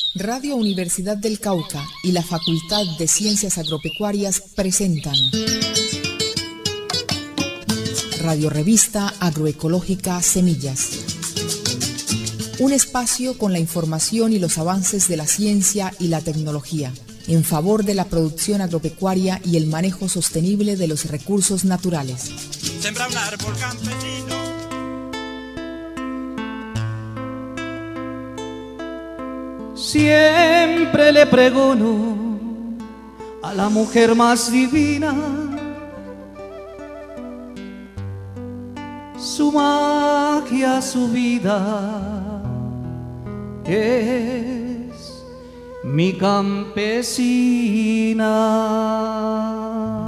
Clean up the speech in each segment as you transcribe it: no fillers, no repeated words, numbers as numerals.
Radio Universidad del Cauca y la Facultad de Ciencias Agropecuarias presentan Radio Revista Agroecológica Semillas. Un espacio con la información y los avances de la ciencia y la tecnología en favor de la producción agropecuaria y el manejo sostenible de los recursos naturales. Sembra un árbol campesino. Siempre le pregono a la mujer más divina, su magia, su vida es mi campesina.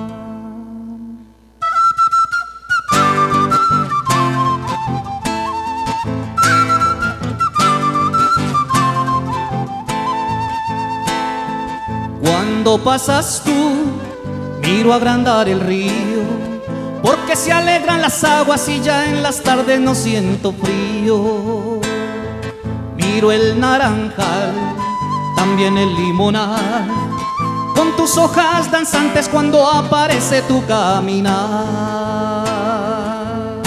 Cuando pasas tú, miro agrandar el río, porque se alegran las aguas y ya en las tardes no siento frío. Miro el naranjal, también el limonal, con tus hojas danzantes cuando aparece tu caminar.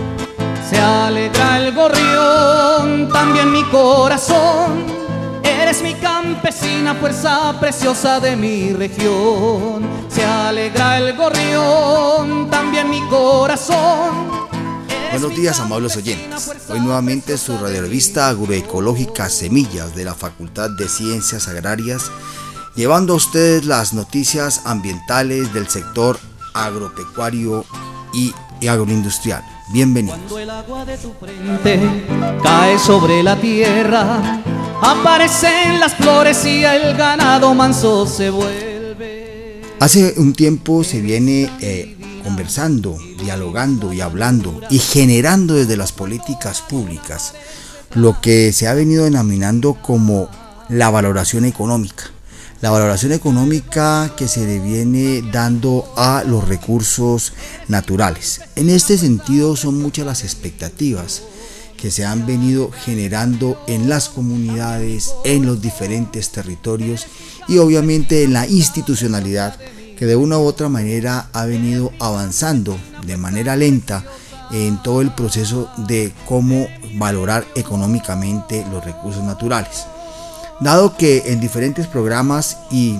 Se alegra el gorrión, también mi corazón. Eres mi campesina, fuerza preciosa de mi región. Se alegra el gorrión, también mi corazón. Buenos días, amables oyentes. Hoy nuevamente su radiorevista Agroecológica Semillas de la Facultad de Ciencias Agrarias, llevando a ustedes las noticias ambientales del sector agropecuario y agroindustrial. Bienvenidos. Cuando el agua de tu frente cae sobre la tierra, aparecen las flores y el ganado manso se vuelve. Hace un tiempo se viene conversando, dialogando y hablando y generando desde las políticas públicas lo que se ha venido denominando como la valoración económica. La valoración económica que se le viene dando a los recursos naturales. En este sentido son muchas las expectativas que se han venido generando en las comunidades, en los diferentes territorios y obviamente en la institucionalidad que de una u otra manera ha venido avanzando de manera lenta en todo el proceso de cómo valorar económicamente los recursos naturales. Dado que en diferentes programas y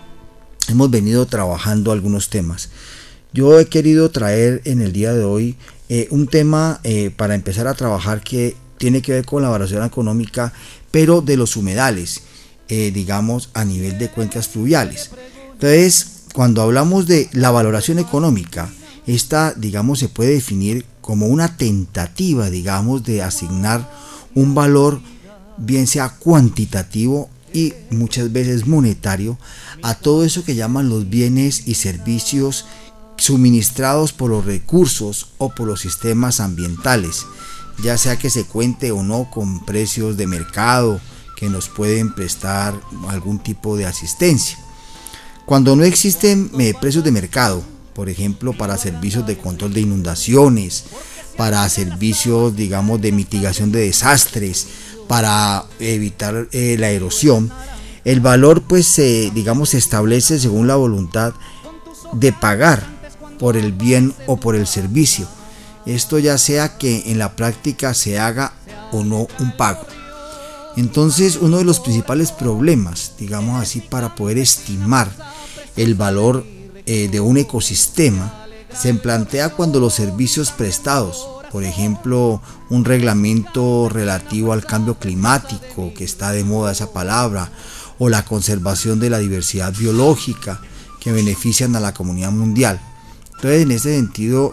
hemos venido trabajando algunos temas, yo he querido traer en el día de hoy un tema para empezar a trabajar que tiene que ver con la valoración económica, pero de los humedales, digamos a nivel de cuencas fluviales. Entonces, cuando hablamos de la valoración económica, esta, digamos, se puede definir como una tentativa, digamos, de asignar un valor, bien sea cuantitativo y muchas veces monetario, a todo eso que llaman los bienes y servicios suministrados por los recursos o por los sistemas ambientales, ya sea que se cuente o no con precios de mercado que nos pueden prestar algún tipo de asistencia. Cuando no existen precios de mercado, por ejemplo, para servicios de control de inundaciones, para servicios, digamos, de mitigación de desastres, para evitar la erosión, el valor pues se establece según la voluntad de pagar por el bien o por el servicio. Esto ya sea que en la práctica se haga o no un pago. Entonces, uno de los principales problemas, digamos así, para poder estimar el valor de un ecosistema se plantea cuando los servicios prestados, por ejemplo, un reglamento relativo al cambio climático, que está de moda esa palabra, o la conservación de la diversidad biológica, que benefician a la comunidad mundial. Entonces, en este sentido,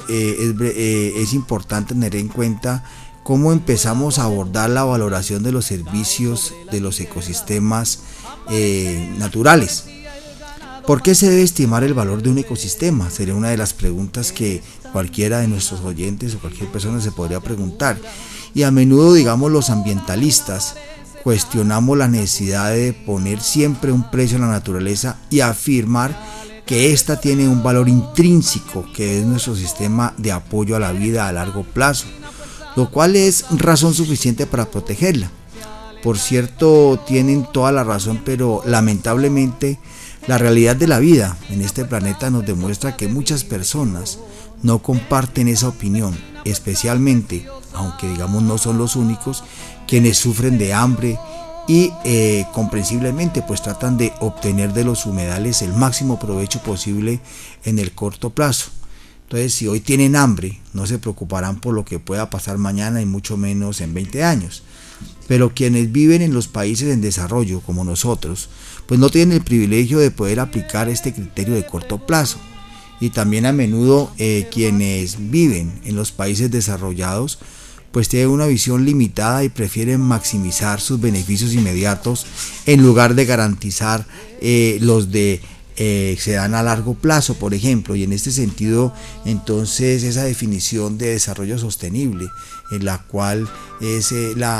es importante tener en cuenta cómo empezamos a abordar la valoración de los servicios de los ecosistemas naturales. ¿Por qué se debe estimar el valor de un ecosistema? Sería una de las preguntas que cualquiera de nuestros oyentes o cualquier persona se podría preguntar. Y a menudo, digamos, los ambientalistas cuestionamos la necesidad de poner siempre un precio a la naturaleza y afirmar que ésta tiene un valor intrínseco, que es nuestro sistema de apoyo a la vida a largo plazo, lo cual es razón suficiente para protegerla. por cierto, tienen toda la razón, pero lamentablemente la realidad de la vida en este planeta nos demuestra que muchas personas no comparten esa opinión, especialmente, aunque digamos no son los únicos, quienes sufren de hambre y comprensiblemente pues tratan de obtener de los humedales el máximo provecho posible en el corto plazo. Entonces, si hoy tienen hambre, no se preocuparán por lo que pueda pasar mañana y mucho menos en 20 años. Pero quienes viven en los países en desarrollo, como nosotros, pues no tienen el privilegio de poder aplicar este criterio de corto plazo. Y también a menudo quienes viven en los países desarrollados, pues tienen una visión limitada y prefieren maximizar sus beneficios inmediatos en lugar de garantizar los de se dan a largo plazo, por ejemplo. Y en este sentido, entonces, esa definición de desarrollo sostenible, en la cual es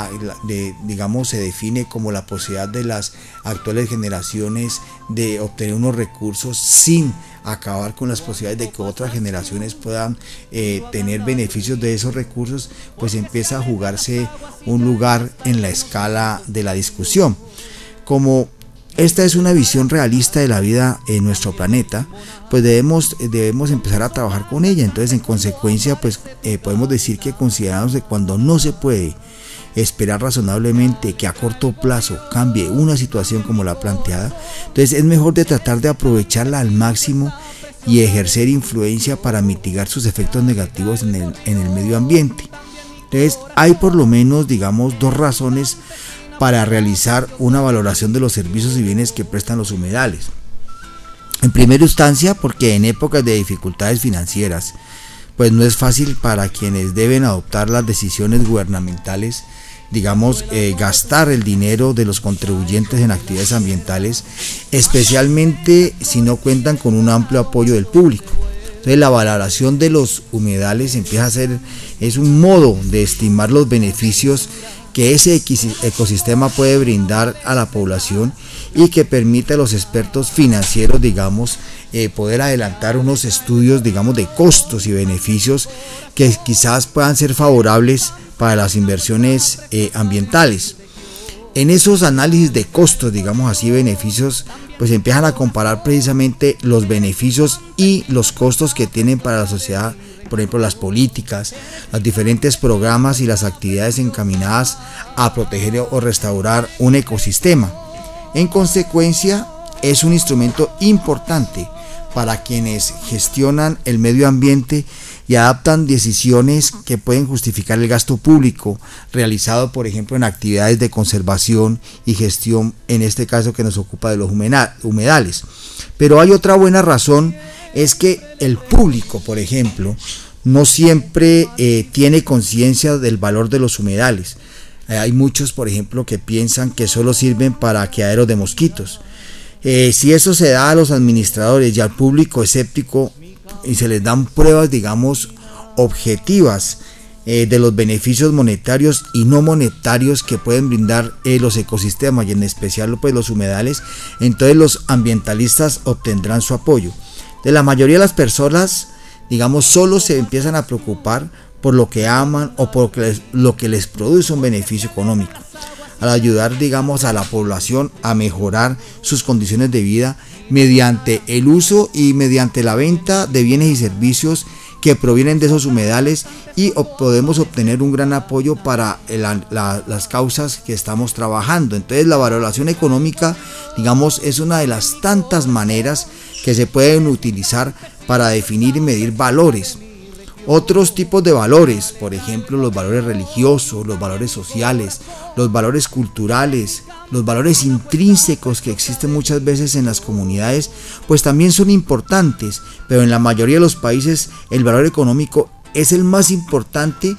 digamos, se define como la posibilidad de las actuales generaciones de obtener unos recursos sin acabar con las posibilidades de que otras generaciones puedan tener beneficios de esos recursos, pues empieza a jugarse un lugar en la escala de la discusión. Como esta es una visión realista de la vida en nuestro planeta, pues debemos empezar a trabajar con ella. Entonces, en consecuencia, pues podemos decir que consideramos que cuando no se puede esperar razonablemente que a corto plazo cambie una situación como la planteada, entonces es mejor de tratar de aprovecharla al máximo y ejercer influencia para mitigar sus efectos negativos en el medio ambiente. Entonces, hay por lo menos, digamos, dos razones para realizar una valoración de los servicios y bienes que prestan los humedales. En primera instancia, porque en épocas de dificultades financieras, pues no es fácil para quienes deben adoptar las decisiones gubernamentales, digamos, gastar el dinero de los contribuyentes en actividades ambientales, especialmente si no cuentan con un amplio apoyo del público. Entonces, la valoración de los humedales empieza a ser, es un modo de estimar los beneficios que ese ecosistema puede brindar a la población y que permite a los expertos financieros, digamos, poder adelantar unos estudios, digamos, de costos y beneficios que quizás puedan ser favorables para las inversiones ambientales. En esos análisis de costos, digamos así, beneficios, pues empiezan a comparar precisamente los beneficios y los costos que tienen para la sociedad, por ejemplo, las políticas, los diferentes programas y las actividades encaminadas a proteger o restaurar un ecosistema. En consecuencia, es un instrumento importante para quienes gestionan el medio ambiente y adaptan decisiones que pueden justificar el gasto público realizado, por ejemplo, en actividades de conservación y gestión, en este caso que nos ocupa de los humedales. Pero hay otra buena razón, es que el público, por ejemplo, no siempre tiene conciencia del valor de los humedales. Hay muchos, por ejemplo, que piensan que solo sirven para criaderos de mosquitos. Si eso se da a los administradores y al público escéptico y se les dan pruebas, digamos, objetivas de los beneficios monetarios y no monetarios que pueden brindar los ecosistemas y en especial pues los humedales, entonces los ambientalistas obtendrán su apoyo. De la mayoría de las personas, digamos, solo se empiezan a preocupar por lo que aman o por lo que les produce un beneficio económico. Al ayudar, digamos, a la población a mejorar sus condiciones de vida mediante el uso y mediante la venta de bienes y servicios que provienen de esos humedales, y podemos obtener un gran apoyo para las causas que estamos trabajando. Entonces, la valoración económica, digamos, es una de las tantas maneras que se pueden utilizar para definir y medir valores. Otros tipos de valores, por ejemplo, los valores religiosos, los valores sociales, los valores culturales, los valores intrínsecos que existen muchas veces en las comunidades, pues también son importantes, pero en la mayoría de los países el valor económico es el más importante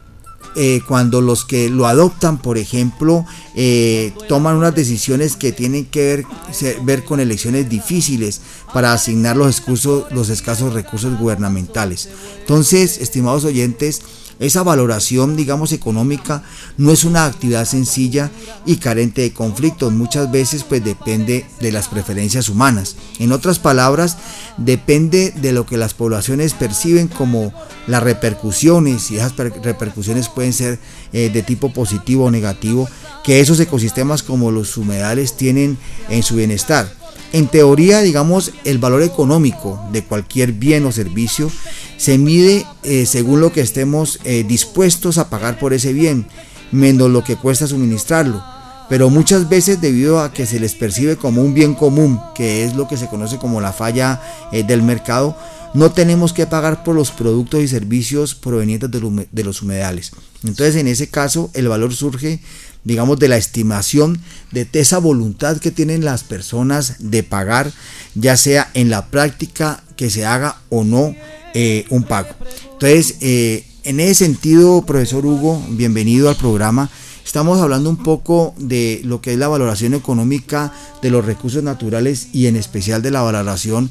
cuando los que lo adoptan, por ejemplo, toman unas decisiones que tienen que ver con elecciones difíciles para asignar los escasos recursos gubernamentales. Entonces, estimados oyentes, esa valoración, digamos, económica no es una actividad sencilla y carente de conflictos. Muchas veces pues depende de las preferencias humanas. En otras palabras, depende de lo que las poblaciones perciben como las repercusiones, y esas repercusiones pueden ser de tipo positivo o negativo, que esos ecosistemas como los humedales tienen en su bienestar. En teoría, digamos, el valor económico de cualquier bien o servicio se mide según lo que estemos dispuestos a pagar por ese bien, menos lo que cuesta suministrarlo. Pero muchas veces, debido a que se les percibe como un bien común, que es lo que se conoce como la falla del mercado, no tenemos que pagar por los productos y servicios provenientes de los humedales. Entonces, en ese caso, el valor surge, digamos, de la estimación de esa voluntad que tienen las personas de pagar, ya sea en la práctica que se haga o no un pago. Entonces, en ese sentido, profesor Hugo, bienvenido al programa. Estamos hablando un poco de lo que es la valoración económica de los recursos naturales y en especial de la valoración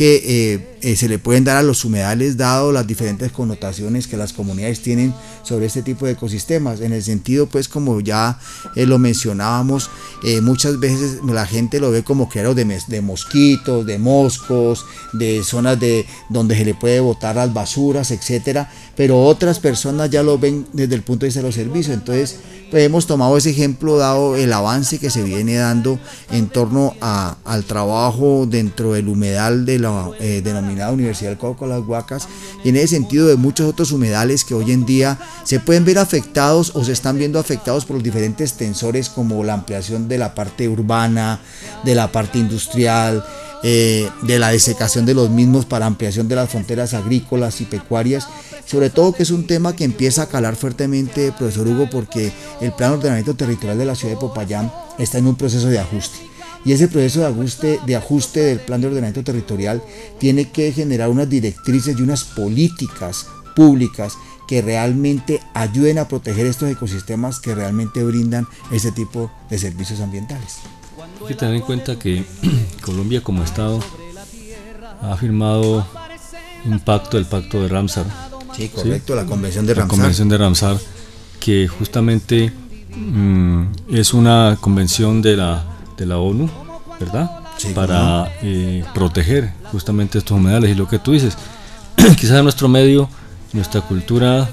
que se le pueden dar a los humedales, dado las diferentes connotaciones que las comunidades tienen sobre este tipo de ecosistemas. En el sentido, pues, como ya lo mencionábamos, muchas veces la gente lo ve como criaderos de mosquitos, de moscos, de zonas donde se le puede botar las basuras, etcétera, pero otras personas ya lo ven desde el punto de vista de los servicios. Entonces, pues, hemos tomado ese ejemplo dado el avance que se viene dando en torno al trabajo dentro del humedal de la denominada Universidad del Cauca, Las Huacas, y en ese sentido de muchos otros humedales que hoy en día se pueden ver afectados o se están viendo afectados por los diferentes tensores, como la ampliación de la parte urbana, de la parte industrial, de la desecación de los mismos para ampliación de las fronteras agrícolas y pecuarias. Sobre todo que es un tema que empieza a calar fuertemente, profesor Hugo, porque el Plan de Ordenamiento Territorial de la ciudad de Popayán está en un proceso de ajuste. Y ese proceso de ajuste del Plan de Ordenamiento Territorial tiene que generar unas directrices y unas políticas públicas que realmente ayuden a proteger estos ecosistemas que realmente brindan ese tipo de servicios ambientales. Hay que tener en cuenta que Colombia como Estado ha firmado un pacto, el Pacto de Ramsar. Sí, correcto, ¿sí? La Convención de Ramsar. La Convención de Ramsar, que justamente es una convención de la ONU, ¿verdad? Sí, para proteger justamente estos humedales. Y lo que tú dices, quizás en nuestro medio, nuestra cultura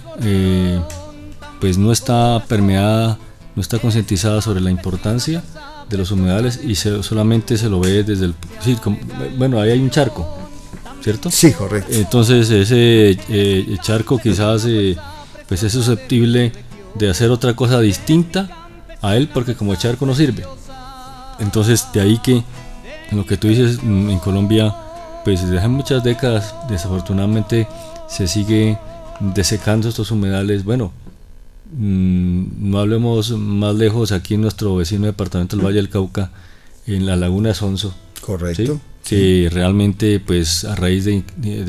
pues no está permeada, no está concientizada sobre la importancia de los humedales y solamente se lo ve desde bueno, ahí hay un charco, ¿cierto? Sí, correcto. Entonces ese charco quizás pues es susceptible de hacer otra cosa distinta a él, porque como charco no sirve. Entonces de ahí que lo que tú dices, en Colombia pues desde hace muchas décadas desafortunadamente se sigue desecando estos humedales. Bueno, no hablemos más lejos, aquí en nuestro vecino departamento del Valle del Cauca, en la laguna de Sonso. Correcto. ¿Sí? Que realmente pues a raíz de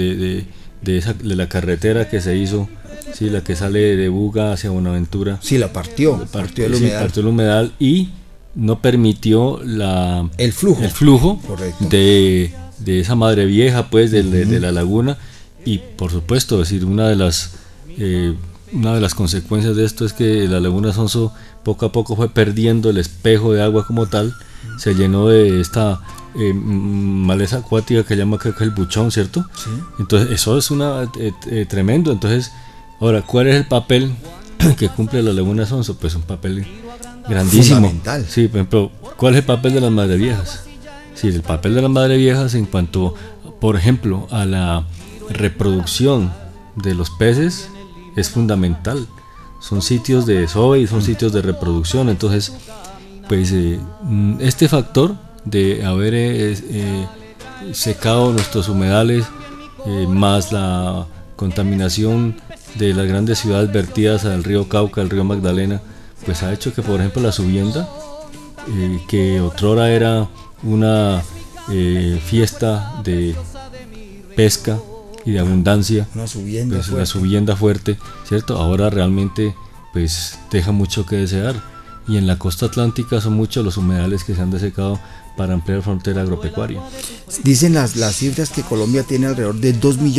la carretera que se hizo, sí, la que sale de Buga hacia Buenaventura, sí, partió el humedal y no permitió el flujo de esa madre vieja, pues, de la laguna. Y por supuesto, decir, una de las consecuencias de esto es que la laguna Sonso poco a poco fue perdiendo el espejo de agua como tal, se llenó de esta maleza acuática que llama, creo que el buchón, ¿cierto? Sí. Entonces eso es tremendo. Entonces, ahora, ¿cuál es el papel que cumple la laguna Sonso? Pues un papel grandísimo. Fundamental. Sí, por ejemplo, ¿cuál es el papel de las madres viejas? Sí, el papel de las madres viejas en cuanto, por ejemplo, a la reproducción de los peces es fundamental. Son sitios de desove y son sitios de reproducción. Entonces, pues este factor de haber secado nuestros humedales, más la contaminación de las grandes ciudades vertidas al río Cauca, al río Magdalena, pues ha hecho que, por ejemplo, la subienda, que otrora era una fiesta de pesca y de abundancia, una subienda, pues, una subienda fuerte, ¿cierto? Ahora realmente pues deja mucho que desear, y en la costa atlántica son muchos los humedales que se han desecado para ampliar frontera agropecuaria. Dicen las cifras que Colombia tiene alrededor de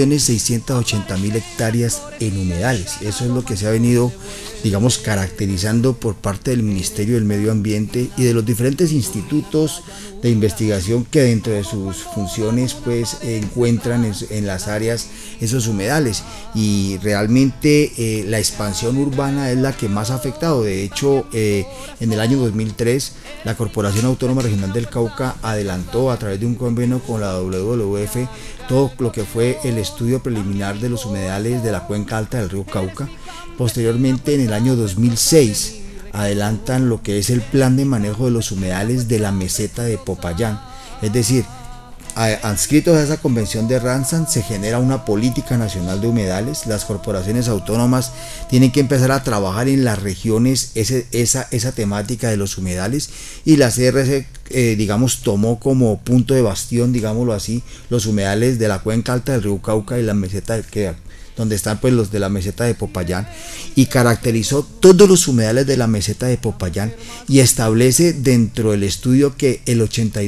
2.680.000 hectáreas en humedales. Eso es lo que se ha venido, digamos, caracterizando por parte del Ministerio del Medio Ambiente y de los diferentes institutos de investigación que dentro de sus funciones pues encuentran en las áreas esos humedales, y realmente la expansión urbana es la que más ha afectado. De hecho, en el año 2003 la Corporación Autónoma Regional del Cauca adelantó a través de un convenio con la WWF todo lo que fue el estudio preliminar de los humedales de la cuenca alta del río Cauca. Posteriormente, en el año 2006 adelantan lo que es el plan de manejo de los humedales de la meseta de Popayán. Es decir, adscritos a esa convención de Ramsar se genera una política nacional de humedales. Las corporaciones autónomas tienen que empezar a trabajar en las regiones esa temática de los humedales, y la CRC digamos tomó como punto de bastión, digámoslo así, los humedales de la cuenca alta del río Cauca y la meseta de Queda, donde están pues los de la meseta de Popayán, y caracterizó todos los humedales de la meseta de Popayán, y establece dentro del estudio que el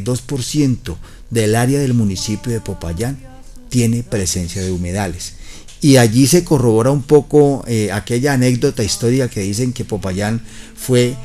82% del área del municipio de Popayán tiene presencia de humedales. Y allí se corrobora un poco aquella anécdota histórica que dicen que Popayán fue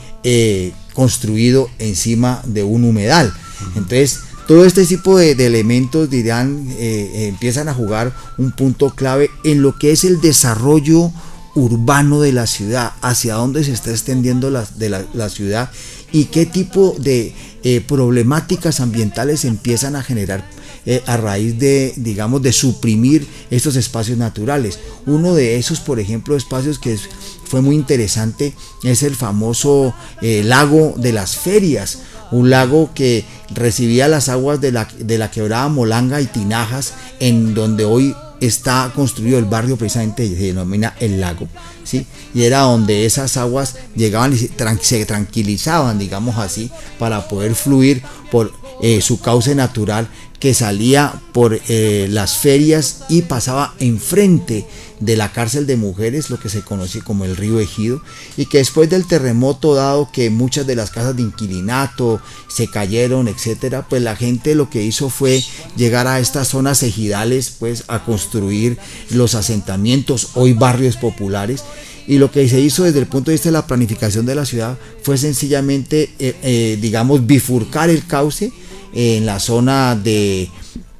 construido encima de un humedal. Entonces, todo este tipo de elementos empiezan a jugar un punto clave en lo que es el desarrollo urbano de la ciudad, hacia dónde se está extendiendo la ciudad, y qué tipo de problemáticas ambientales se empiezan a generar a raíz de, digamos, de suprimir estos espacios naturales. Uno de esos, por ejemplo, espacios que fue muy interesante es el famoso lago de las Ferias, un lago que recibía las aguas de la quebrada Molanga y Tinajas, en donde hoy está construido el barrio, precisamente se denomina El Lago, ¿sí? Y era donde esas aguas llegaban y se tranquilizaban, digamos así, para poder fluir por su cauce natural, que salía por las Ferias y pasaba enfrente de la cárcel de mujeres, lo que se conoce como el río Ejido, y que después del terremoto, dado que muchas de las casas de inquilinato se cayeron, etcétera, pues la gente lo que hizo fue llegar a estas zonas ejidales, pues a construir los asentamientos, hoy barrios populares. Y lo que se hizo desde el punto de vista de la planificación de la ciudad fue sencillamente, digamos, bifurcar el cauce en la zona de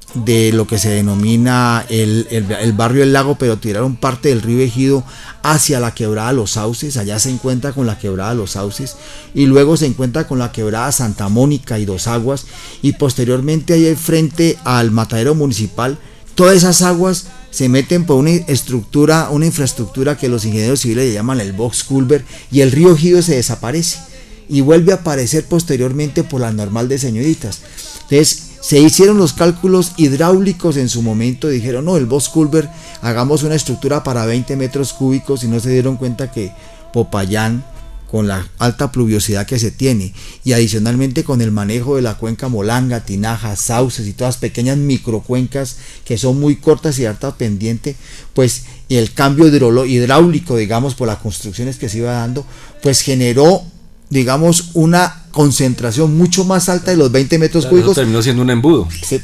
lo que se denomina el barrio El Lago, pero tiraron parte del río Ejido hacia la quebrada Los Sauces. Allá se encuentra con la quebrada Los Sauces, y luego se encuentra con la quebrada Santa Mónica y Dos Aguas, y posteriormente ahí frente al matadero municipal, todas esas aguas se meten por una infraestructura que los ingenieros civiles le llaman el box culvert, y el río Ejido se desaparece y vuelve a aparecer posteriormente por la normal de Señoritas. Entonces se hicieron los cálculos hidráulicos en su momento, dijeron no, el box culvert, hagamos una estructura para 20 metros cúbicos, y no se dieron cuenta que Popayán, con la alta pluviosidad que se tiene, y adicionalmente con el manejo de la cuenca Molanga, Tinajas, Sauces y todas pequeñas microcuencas que son muy cortas y harta pendiente, pues el cambio hidráulico, digamos, por las construcciones que se iba dando, pues generó, digamos, una concentración mucho más alta de los 20 metros cúbicos. Terminó siendo un embudo.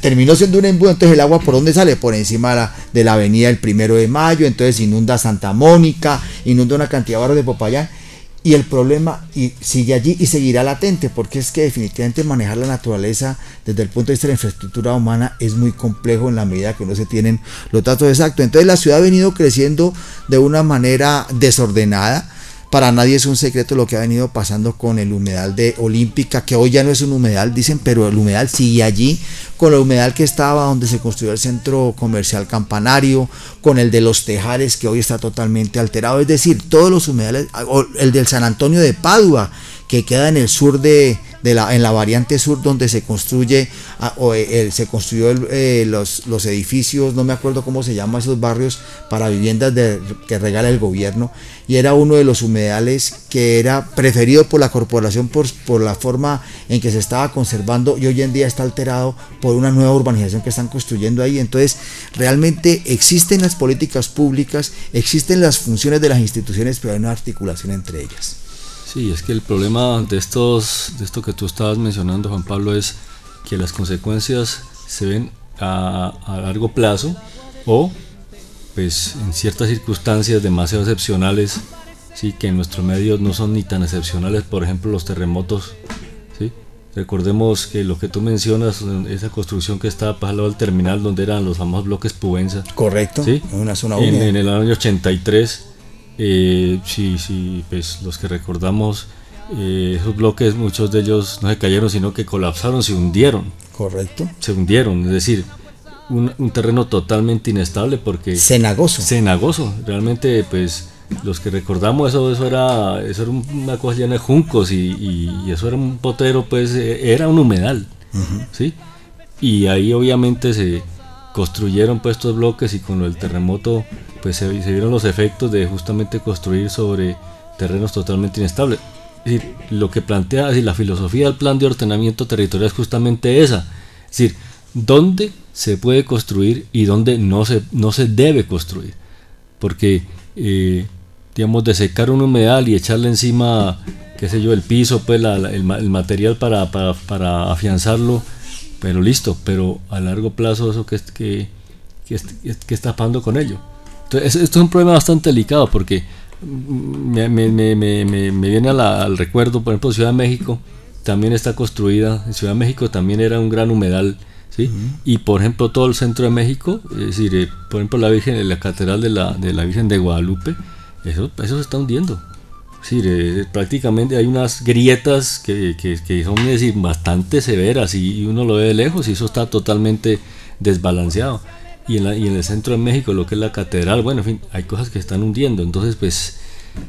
Entonces el agua, ¿por dónde sale? Por encima de la avenida el 1 de Mayo, entonces inunda Santa Mónica, inunda una cantidad de barrios de Popayán, y el problema sigue allí y seguirá latente, porque es que definitivamente manejar la naturaleza desde el punto de vista de la infraestructura humana es muy complejo en la medida que no se tienen los datos exactos. Entonces la ciudad ha venido creciendo de una manera desordenada. Para nadie es un secreto lo que ha venido pasando con el humedal de Olímpica, que hoy ya no es un humedal, dicen, pero el humedal sigue allí, con el humedal que estaba donde se construyó el centro comercial Campanario, con el de Los Tejares, que hoy está totalmente alterado. Es decir, todos los humedales, el del San Antonio de Padua, que queda en el sur en la variante sur, donde se construyó los edificios, no me acuerdo cómo se llaman esos barrios para viviendas que regala el gobierno, y era uno de los humedales que era preferido por la corporación por la forma en que se estaba conservando, y hoy en día está alterado por una nueva urbanización que están construyendo ahí. Entonces realmente existen las políticas públicas, existen las funciones de las instituciones, pero hay una articulación entre ellas. Sí, es que el problema de esto que tú estabas mencionando, Juan Pablo, es que las consecuencias se ven a largo plazo, o pues en ciertas circunstancias demasiado excepcionales, sí, que en nuestro medio no son ni tan excepcionales, por ejemplo los terremotos, ¿sí? Recordemos que lo que tú mencionas, esa construcción que estaba para el lado del terminal, donde eran los famosos bloques Pubenza. Correcto, ¿sí? En una zona húmeda. En el año 83, sí, pues los que recordamos, esos bloques, muchos de ellos no se cayeron, sino que colapsaron, se hundieron. Correcto. Se hundieron, es decir, un terreno totalmente inestable, porque... Cenagoso, realmente, pues... Los que recordamos eso era una cosa llena de juncos y eso era un potrero, pues era un humedal, ¿sí? Y ahí obviamente se construyeron pues estos bloques, y con el terremoto pues se vieron los efectos de justamente construir sobre terrenos totalmente inestables. Es decir, lo que plantea, es decir, la filosofía del plan de ordenamiento territorial es justamente esa, es decir, dónde se puede construir y dónde no se debe construir, porque digamos, de secar un humedal y echarle encima, qué sé yo, el piso, pues el material para afianzarlo, pero listo, pero a largo plazo eso que está pasando con ello. Entonces, esto es un problema bastante delicado, porque me viene al recuerdo, por ejemplo, Ciudad de México también está construida, Ciudad de México también era un gran humedal, ¿sí? Y por ejemplo todo el centro de México, es decir, por ejemplo la catedral de la Virgen de Guadalupe, eso se está hundiendo. Sí, prácticamente hay unas grietas que son, es decir, bastante severas, y uno lo ve de lejos y eso está totalmente desbalanceado. Y en el centro de México, lo que es la catedral, bueno, en fin, hay cosas que están hundiendo. Entonces, pues,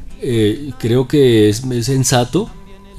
creo que es sensato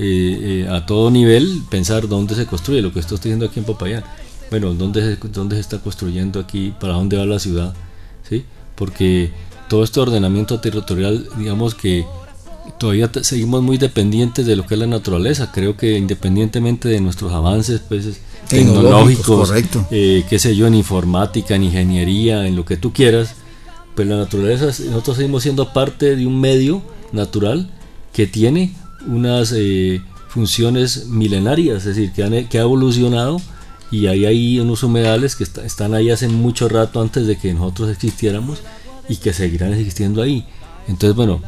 a todo nivel pensar dónde se construye, lo que estoy diciendo aquí en Popayán. Bueno, dónde se está construyendo aquí, para dónde va la ciudad, ¿sí? Porque todo este ordenamiento territorial, digamos que todavía seguimos muy dependientes de lo que es la naturaleza. Creo que independientemente de nuestros avances, pues, tecnológicos, qué sé yo, en informática, en ingeniería, en lo que tú quieras, pues la naturaleza, nosotros seguimos siendo parte de un medio natural que tiene unas funciones milenarias, es decir, que ha evolucionado, y hay unos humedales que están ahí hace mucho rato antes de que nosotros existiéramos, y que seguirán existiendo ahí. Entonces, bueno,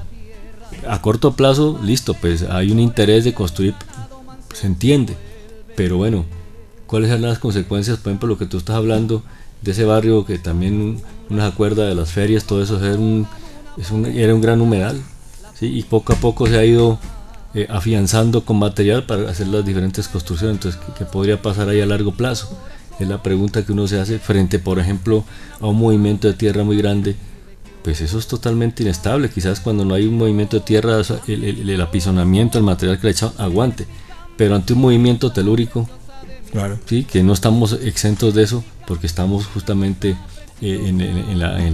a corto plazo, listo, pues hay un interés de construir, se entiende, pero bueno, ¿cuáles son las consecuencias? Por ejemplo, lo que tú estás hablando de ese barrio, que también uno se acuerda de las ferias, todo eso era un gran humedal, ¿sí? Y poco a poco se ha ido afianzando con material para hacer las diferentes construcciones. Entonces, ¿qué podría pasar ahí a largo plazo? Es la pregunta que uno se hace frente, por ejemplo, a un movimiento de tierra muy grande. Pues eso es totalmente inestable. Quizás cuando no hay un movimiento de tierra, el apisonamiento, el material que le echado aguante, pero ante un movimiento telúrico, claro, sí, que no estamos exentos de eso, porque estamos justamente en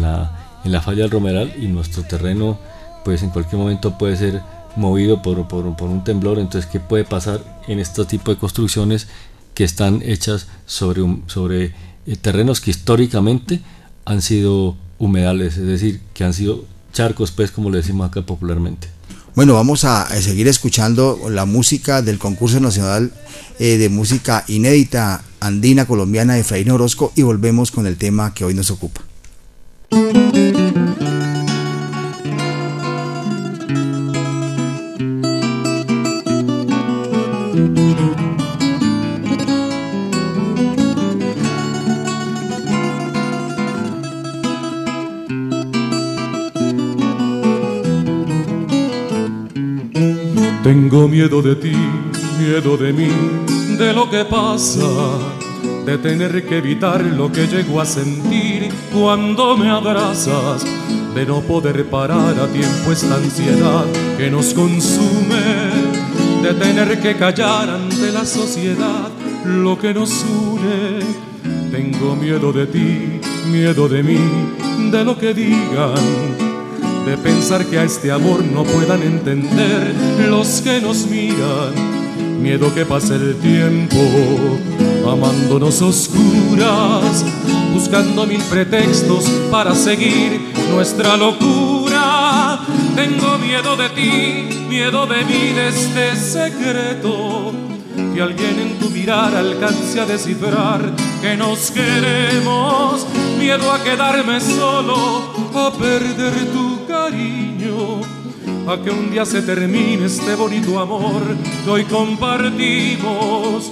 la falla del Romeral, y nuestro terreno pues en cualquier momento puede ser movido por un temblor. Entonces, ¿qué puede pasar en este tipo de construcciones que están hechas sobre terrenos que históricamente han sido humedales, es decir, que han sido charcos, pues, como le decimos acá popularmente? Bueno, vamos a seguir escuchando la música del concurso nacional de música inédita andina colombiana de Efraín Orozco, y volvemos con el tema que hoy nos ocupa. Tengo miedo de ti, miedo de mí, de lo que pasa, de tener que evitar lo que llego a sentir cuando me abrazas, de no poder parar a tiempo esta ansiedad que nos consume, de tener que callar ante la sociedad lo que nos une. Tengo miedo de ti, miedo de mí, de lo que digan, de pensar que a este amor no puedan entender los que nos miran. Miedo que pase el tiempo amándonos oscuras, buscando mil pretextos para seguir nuestra locura. Tengo miedo de ti, miedo de mí, de este secreto y alguien en tu mirar alcance a descifrar que nos queremos. Miedo a quedarme solo, a perder tu cariño, a que un día se termine este bonito amor que hoy compartimos.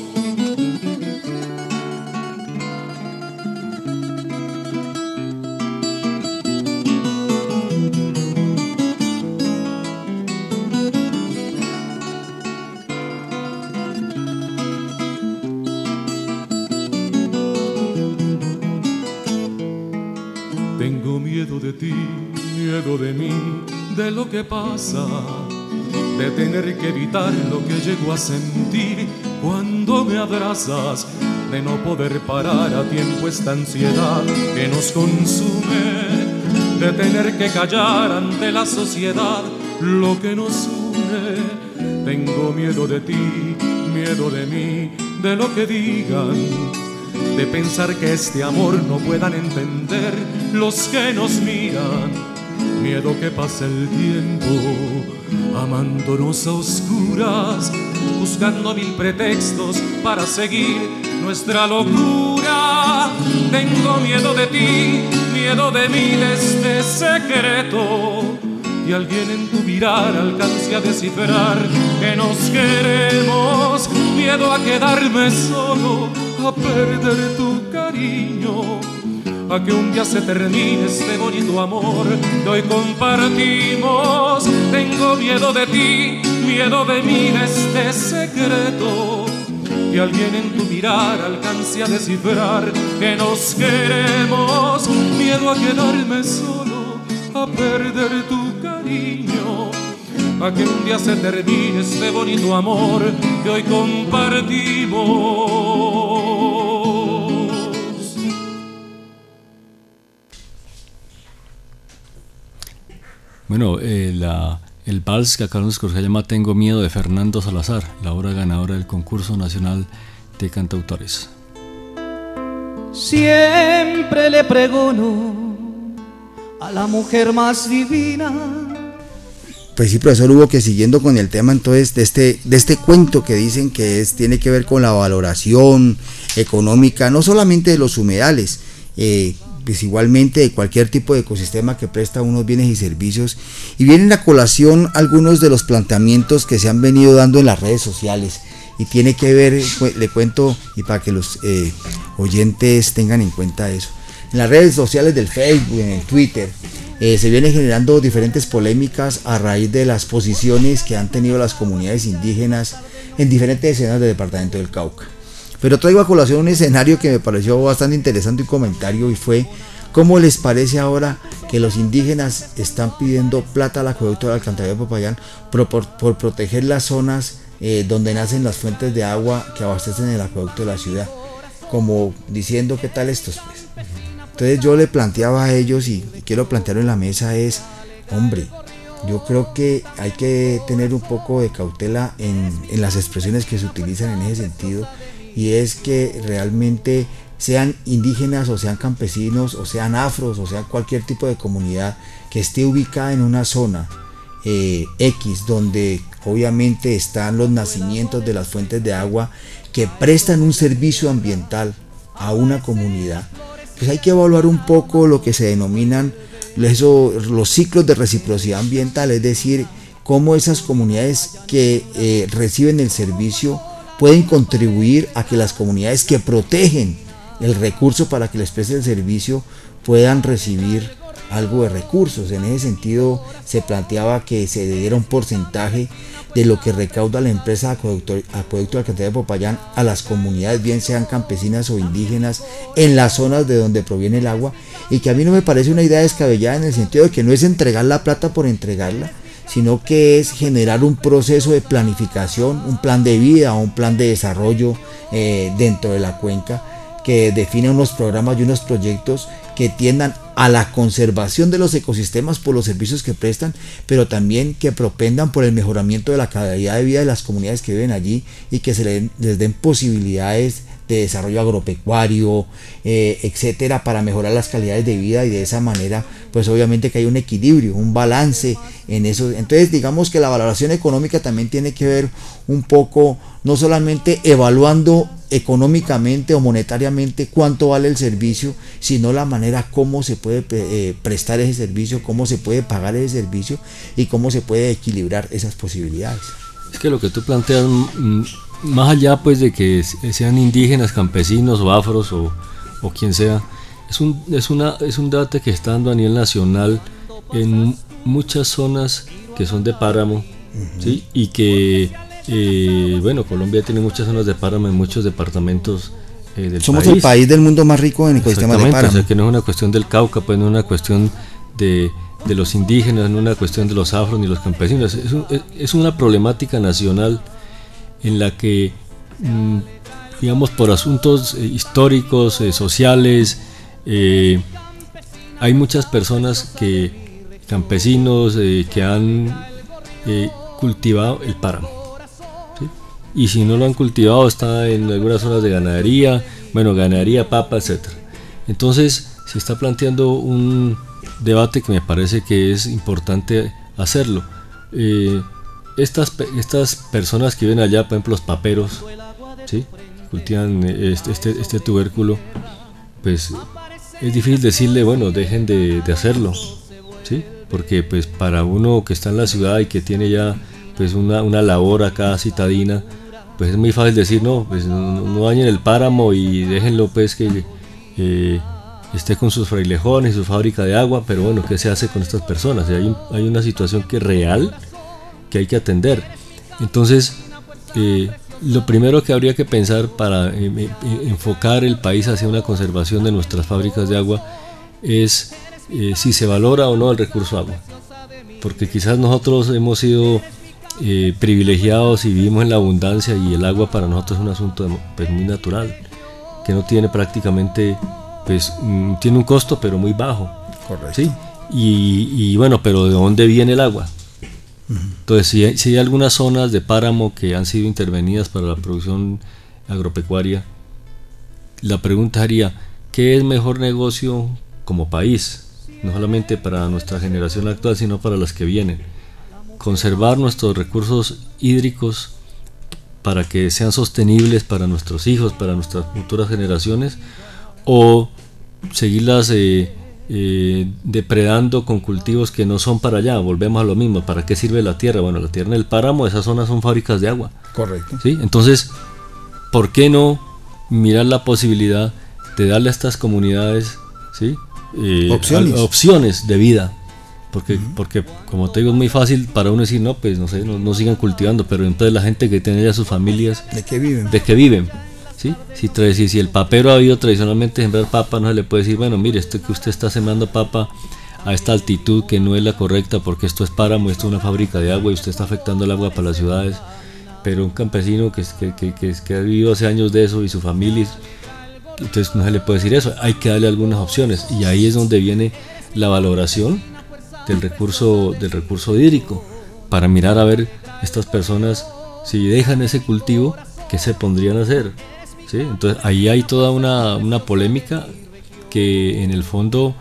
Tengo miedo de ti, miedo de mí, de lo que pasa, de tener que evitar lo que llego a sentir cuando me abrazas, de no poder parar a tiempo esta ansiedad que nos consume, de tener que callar ante la sociedad lo que nos une. Tengo miedo de ti, miedo de mí, de lo que digan, de pensar que este amor no puedan entender los que nos miran. Miedo que pase el tiempo amándonos a oscuras, buscando mil pretextos para seguir nuestra locura. Tengo miedo de ti, miedo de mí, de este secreto, y alguien en tu mirar alcance a descifrar que nos queremos. Miedo a quedarme solo, a perder tu cariño, a que un día se termine este bonito amor que hoy compartimos. Tengo miedo de ti, miedo de mí, de este secreto, y alguien en tu mirar alcance a descifrar que nos queremos. Miedo a quedarme solo, a perder tu cariño, a que un día se termine este bonito amor que hoy compartimos. Bueno, el vals que acá nos escogió se llama Tengo Miedo, de Fernando Salazar, la obra ganadora del Concurso Nacional de Cantautores. Siempre le pregono a la mujer más divina. Pues sí, profesor Hugo, que siguiendo con el tema entonces de este cuento que dicen que tiene que ver con la valoración económica, no solamente de los humedales, pues igualmente de cualquier tipo de ecosistema que presta unos bienes y servicios, y vienen a colación algunos de los planteamientos que se han venido dando en las redes sociales, y tiene que ver, le cuento, y para que los oyentes tengan en cuenta eso. En las redes sociales del Facebook, en el Twitter, se vienen generando diferentes polémicas a raíz de las posiciones que han tenido las comunidades indígenas en diferentes escenas del departamento del Cauca. Pero traigo a colación un escenario que me pareció bastante interesante, un comentario, y fue: ¿cómo les parece ahora que los indígenas están pidiendo plata al acueducto del Alcantarillado de Popayán por proteger las zonas donde nacen las fuentes de agua que abastecen el acueducto de la ciudad? Como diciendo, ¿qué tal estos, pues? Entonces yo le planteaba a ellos, y quiero plantearlo en la mesa, es: hombre, yo creo que hay que tener un poco de cautela en las expresiones que se utilizan en ese sentido, y es que realmente sean indígenas o sean campesinos o sean afros o sea cualquier tipo de comunidad que esté ubicada en una zona X, donde obviamente están los nacimientos de las fuentes de agua que prestan un servicio ambiental a una comunidad, pues hay que evaluar un poco lo que se denominan los ciclos de reciprocidad ambiental, es decir, cómo esas comunidades que reciben el servicio pueden contribuir a que las comunidades que protegen el recurso para que les preste el servicio puedan recibir algo de recursos. En ese sentido se planteaba que se diera un porcentaje de lo que recauda la empresa Acueducto del Alcantarillado de Popayán a las comunidades, bien sean campesinas o indígenas, en las zonas de donde proviene el agua, y que a mí no me parece una idea descabellada, en el sentido de que no es entregar la plata por entregarla, sino que es generar un proceso de planificación, un plan de vida, un plan de desarrollo dentro de la cuenca, que define unos programas y unos proyectos que tiendan a la conservación de los ecosistemas por los servicios que prestan, pero también que propendan por el mejoramiento de la calidad de vida de las comunidades que viven allí, y que les den posibilidades de desarrollo agropecuario, etcétera, para mejorar las calidades de vida, y de esa manera pues obviamente que hay un equilibrio, un balance en eso. Entonces digamos que la valoración económica también tiene que ver un poco, no solamente evaluando económicamente o monetariamente cuánto vale el servicio, sino la manera como se puede prestar ese servicio, cómo se puede pagar ese servicio y cómo se puede equilibrar esas posibilidades. Es que lo que tú planteas, más allá pues de que sean indígenas, campesinos o afros o quien sea, es un debate que está dando a nivel nacional en muchas zonas que son de páramo, ¿sí? Y que Colombia tiene muchas zonas de páramo en muchos departamentos del Somos país. El país del mundo más rico en ecosistemas de páramo. O sea, que no es una cuestión del Cauca, pues no es una cuestión de los indígenas, no es una cuestión de los afros ni los campesinos. Es una problemática nacional en la que, digamos, por asuntos históricos, sociales, hay muchas personas campesinos que han cultivado el páramo, ¿sí? Y si no lo han cultivado, está en algunas zonas de ganadería, ganadería, papa, etcétera. Entonces se está planteando un debate que me parece que es importante hacerlo. Estas personas que viven allá, por ejemplo los paperos, ¿sí? Cultivan este tubérculo, pues es difícil decirle, dejen de hacerlo, ¿sí? Porque pues para uno que está en la ciudad y que tiene ya pues una labor acá citadina, pues es muy fácil decir no dañen el páramo y déjenlo pues que esté con sus frailejones y su fábrica de agua, pero ¿qué se hace con estas personas? Hay una situación que es real, que hay que atender. Entonces lo primero que habría que pensar para enfocar el país hacia una conservación de nuestras fábricas de agua es si se valora o no el recurso agua, porque quizás nosotros hemos sido privilegiados y vivimos en la abundancia, y el agua para nosotros es un asunto pues muy natural, que no tiene prácticamente, pues tiene un costo pero muy bajo. Correcto. ¿Sí? Y pero ¿de dónde viene el agua? Entonces si hay algunas zonas de páramo que han sido intervenidas para la producción agropecuaria, la pregunta sería, ¿qué es mejor negocio como país? No solamente para nuestra generación actual, sino para las que vienen. Conservar nuestros recursos hídricos para que sean sostenibles para nuestros hijos, para nuestras futuras generaciones, o seguirlas depredando con cultivos que no son para allá. Volvemos a lo mismo, ¿para qué sirve la tierra? La tierra en el páramo, esas zonas son fábricas de agua. Correcto. ¿Sí? Entonces, ¿por qué no mirar la posibilidad de darle a estas comunidades, ¿sí? Opciones de vida? Porque como te digo, es muy fácil para uno decir no sigan cultivando, pero entonces la gente que tiene ya sus familias, ¿de qué viven? ¿Sí? Si el papero ha habido tradicionalmente sembrar papa, no se le puede decir, mire, esto que usted está sembrando papa a esta altitud que no es la correcta, porque esto es páramo, esto es una fábrica de agua y usted está afectando el agua para las ciudades. Pero un campesino que ha vivido hace años de eso y su familia, entonces no se le puede decir eso, hay que darle algunas opciones, y ahí es donde viene la valoración del recurso hídrico, para mirar a ver estas personas, si dejan ese cultivo, ¿qué se pondrían a hacer? ¿Sí? Entonces ahí hay toda una polémica que en el fondo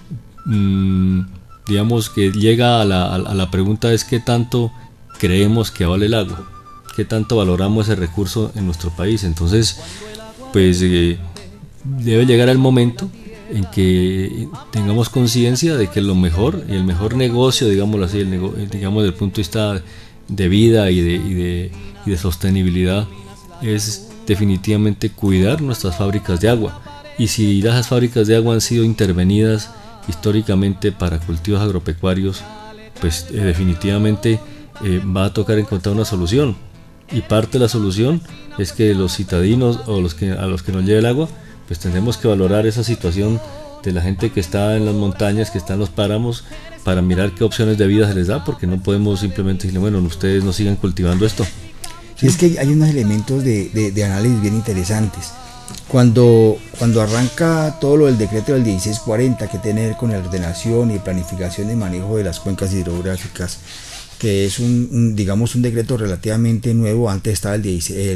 digamos que llega a la pregunta es ¿qué tanto creemos que vale el agua? ¿Qué tanto valoramos ese recurso en nuestro país? Entonces pues debe llegar el momento en que tengamos conciencia de que lo mejor y el mejor negocio, digámoslo así, digamos desde el punto de vista de vida y de sostenibilidad, es definitivamente cuidar nuestras fábricas de agua. Y si las fábricas de agua han sido intervenidas históricamente para cultivos agropecuarios, pues definitivamente va a tocar encontrar una solución, y parte de la solución es que los citadinos o a los que nos lleve el agua, pues tendremos que valorar esa situación de la gente que está en las montañas, que está en los páramos, para mirar qué opciones de vida se les da, porque no podemos simplemente decirle, ustedes no sigan cultivando esto. Sí, es que hay unos elementos de análisis bien interesantes. Cuando arranca todo lo del decreto del 1640 que tiene que ver con la ordenación y planificación y manejo de las cuencas hidrográficas, que es un decreto relativamente nuevo. Antes estaba el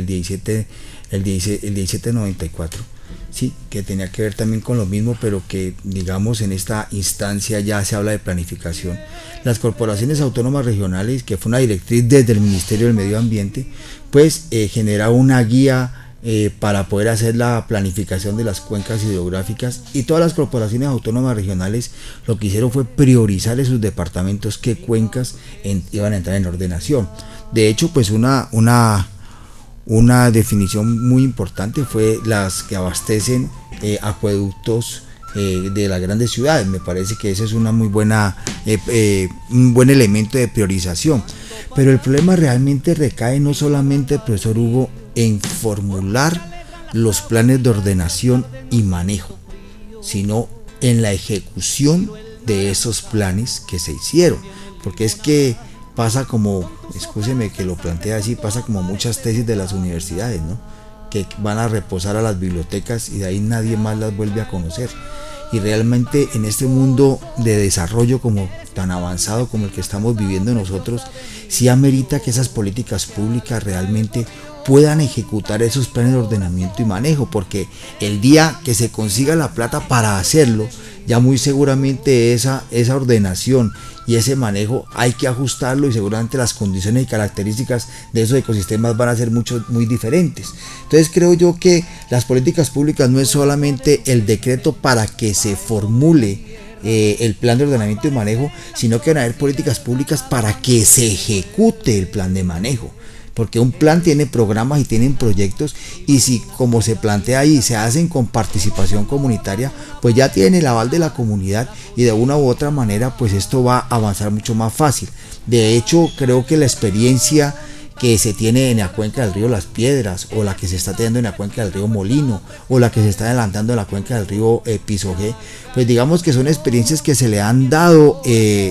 1794, sí, que tenía que ver también con lo mismo, pero que digamos en esta instancia ya se habla de planificación. Las corporaciones autónomas regionales, que fue una directriz desde el Ministerio del Medio Ambiente, pues generaba una guía para poder hacer la planificación de las cuencas hidrográficas, y todas las corporaciones autónomas regionales lo que hicieron fue priorizar en sus departamentos qué cuencas iban a entrar en ordenación. De hecho, pues una definición muy importante fue las que abastecen acueductos de las grandes ciudades. Me parece que ese es una muy buena un buen elemento de priorización. Pero el problema realmente recae no solamente, profesor Hugo, en formular los planes de ordenación y manejo, sino en la ejecución de esos planes que se hicieron, porque es que pasa como, escúcheme que lo plantee así, pasa como muchas tesis de las universidades, ¿no?, que van a reposar a las bibliotecas y de ahí nadie más las vuelve a conocer. Y realmente en este mundo de desarrollo como tan avanzado como el que estamos viviendo nosotros, sí amerita que esas políticas públicas realmente puedan ejecutar esos planes de ordenamiento y manejo, porque el día que se consiga la plata para hacerlo, ya muy seguramente esa ordenación y ese manejo hay que ajustarlo, y seguramente las condiciones y características de esos ecosistemas van a ser muy diferentes. Entonces creo yo que las políticas públicas no es solamente el decreto para que se formule el plan de ordenamiento y manejo, sino que van a haber políticas públicas para que se ejecute el plan de manejo. Porque un plan tiene programas y tienen proyectos, y si como se plantea ahí se hacen con participación comunitaria, pues ya tiene el aval de la comunidad, y de una u otra manera pues esto va a avanzar mucho más fácil. De hecho, creo que la experiencia que se tiene en la cuenca del río Las Piedras, o la que se está teniendo en la cuenca del río Molino, o la que se está adelantando en la cuenca del río Pisogé, pues digamos que son experiencias que se le han dado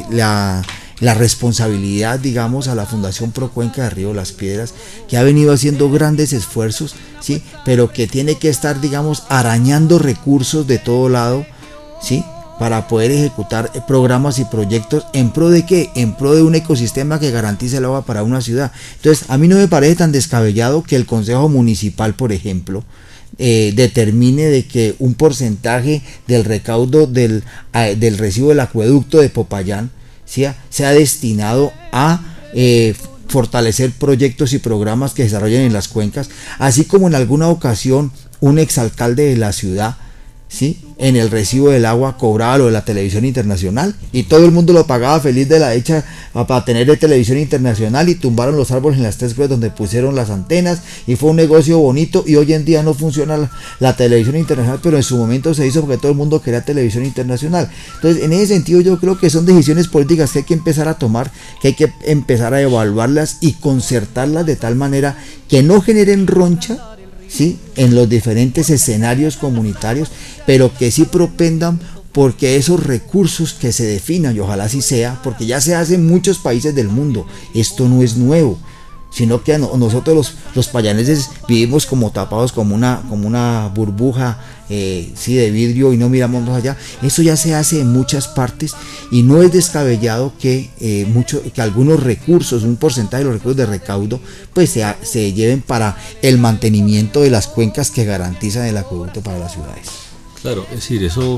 la responsabilidad, digamos, a la Fundación Pro Cuenca del Río Las Piedras, que ha venido haciendo grandes esfuerzos, ¿sí?, pero que tiene que estar, digamos, arañando recursos de todo lado, ¿sí?, para poder ejecutar programas y proyectos en pro de ¿qué? En pro de un ecosistema que garantice el agua para una ciudad. Entonces, a mí no me parece tan descabellado que el Consejo Municipal, por ejemplo, determine de que un porcentaje del recaudo del recibo del acueducto de Popayán sea destinado a fortalecer proyectos y programas que se desarrollen en las cuencas, así como en alguna ocasión un exalcalde de la ciudad, ¿sí?, en el recibo del agua cobraba lo de la televisión internacional, y todo el mundo lo pagaba feliz de la hecha para tener de televisión internacional, y tumbaron los árboles en las 3 cruces donde pusieron las antenas, y fue un negocio bonito, y hoy en día no funciona la televisión internacional, pero en su momento se hizo porque todo el mundo quería televisión internacional. Entonces, en ese sentido yo creo que son decisiones políticas que hay que empezar a tomar, que hay que empezar a evaluarlas y concertarlas de tal manera que no generen roncha, ¿sí?, en los diferentes escenarios comunitarios, pero que sí propendan porque esos recursos que se definan, y ojalá así sea, porque ya se hace en muchos países del mundo, esto no es nuevo, sino que nosotros los payaneses vivimos como tapados como una burbuja sí, de vidrio, y no miramos más allá. Eso ya se hace en muchas partes, y no es descabellado que algunos recursos, un porcentaje de los recursos de recaudo, pues se lleven para el mantenimiento de las cuencas que garantizan el acueducto para las ciudades. Claro, es decir, eso